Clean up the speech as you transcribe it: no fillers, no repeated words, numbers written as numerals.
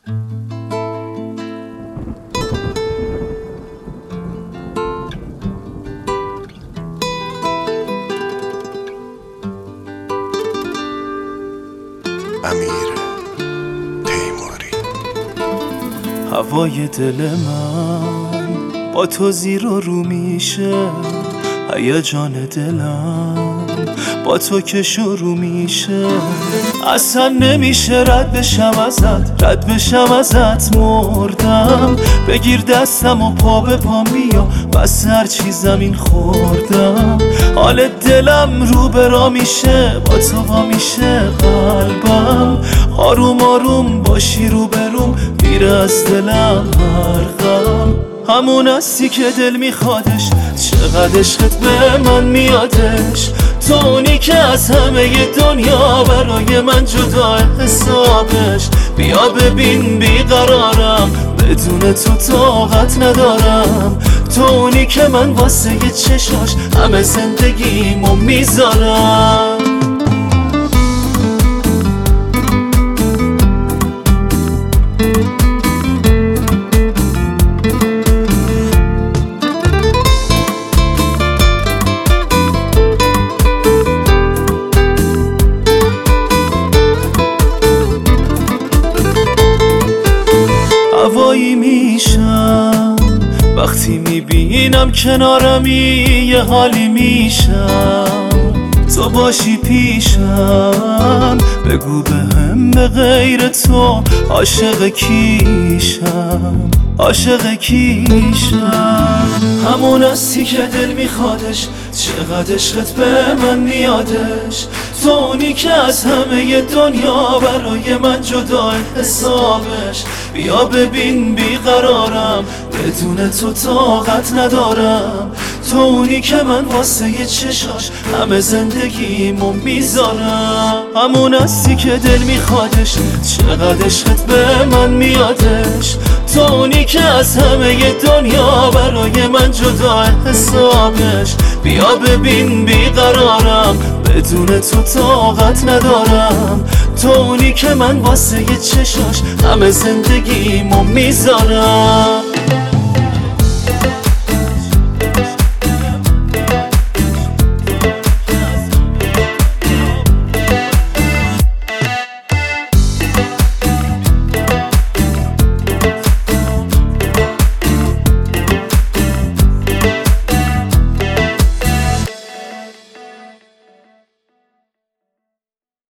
امیر تیموری. هوای دل من با تو زیر و رو میشه، هیجان دلم با تو که شروع میشه. اصلا نمیشه رد بشم ازت مردم. بگیر دستم و پا به پا بیا، بس هر چی زمین خوردم. حال دلم رو به راه میشه، با تو وا میشه قلبم. آروم آروم باشی رو بروم، میره از دلم هر غم. همون هستی که دل میخوادش، چقدر عشقت به من میادش. تو اونی که از همه دنیا برای من جدا حسابش. بیا ببین بیقرارم، بدون تو طاقت ندارم. تو اونی که من واسه چشاش همه زندگیمو میذارم. هوایی میشم وقتی میبینم کنارمی، یه حالی میشم تو باشی پیشم. بگو بهم به غیر تو عاشق کیشم. همون هستی که دل میخوادش، چقدر عشقت به من میادش. تو اونی که از همه دنیا برای من جدا حسابش. بیا ببین بیقرارم، بدون تو طاقت ندارم. تو اونی که من واسه چشاش همه زندگیمو میذارم. همون هستی که دل میخوادش، چقدر عشقت به من میادش. تو اونی که از همه دنیا برای من جدا حسابش. بیا ببین بیقرارم، بدون تو طاقت ندارم. تو اونی که من واسه چشاش همه زندگیمو میذارم.